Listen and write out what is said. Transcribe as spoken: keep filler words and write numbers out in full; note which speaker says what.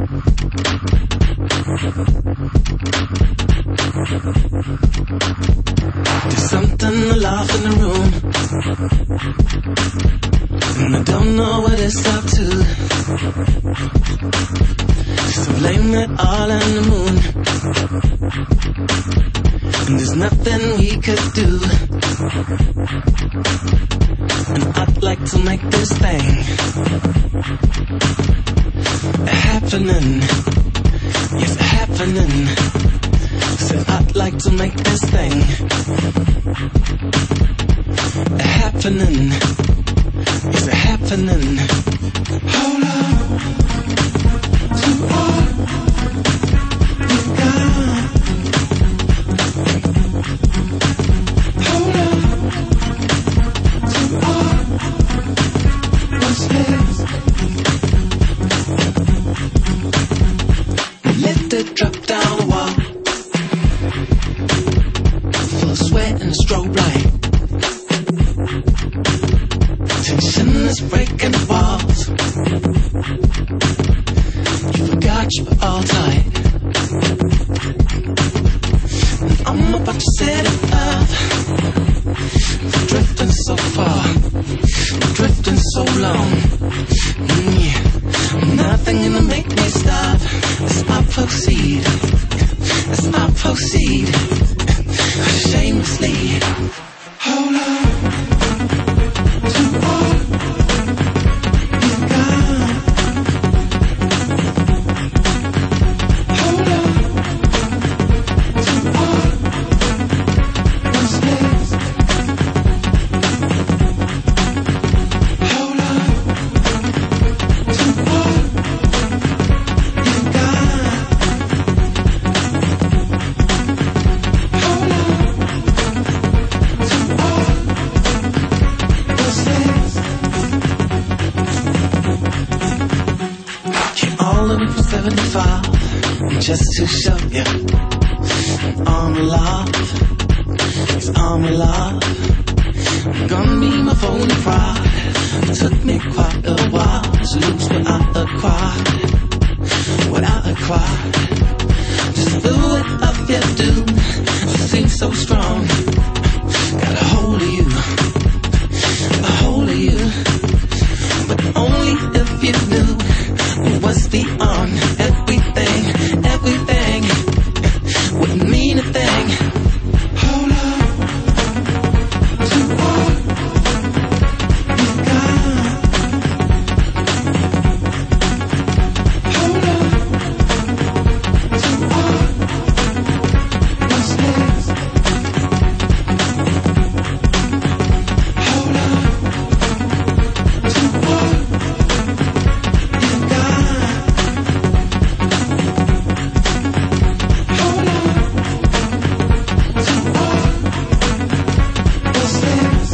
Speaker 1: There's something aloft in the room, and I don't know what it's up to. So blame it all on the moon, and there's nothing we could do. And I'd like to make this thing happening. Yes, happening. Said I'd like to make this thing happening. Yes, happening. Hold on to all you got. Hold on to all what's left. Let it drop down the wall. Full of sweat and a strobe light. Tension is breaking the walls. You forgot you were all tight. And I'm about to set it up. We're drifting so far, we're drifting so long. Mm, yeah. Nothing gonna make me stop as I proceed, as I proceed, shamelessly. Hold on to all you got. Hold on to all what's left. Hold on to all you got. Hold on to all what's left. Came all in from seventy-five, just to show you I'm alive. Yes, I'm alive. Gonna be my phony pride. It took me quite a while to lose what I acquired, what I acquired. Just do it up, you do. You seem so strong. Got a hold of you, a hold of you. But only if you knew what's beyond everything, everything wouldn't mean a thing. Hold on to all you got. Hold on to all what's left. Hold on to all you got. Hold on to all what's left.